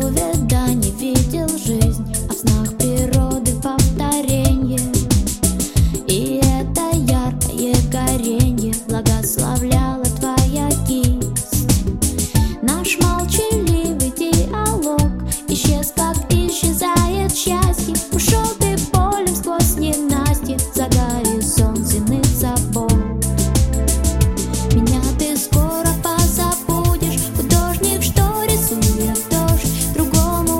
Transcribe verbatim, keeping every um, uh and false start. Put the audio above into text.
увяданий видел жизнь, а в снах природы повторенье. И это яркое горенье благословляла твоя кисть. Наш молчаливый диалог исчез.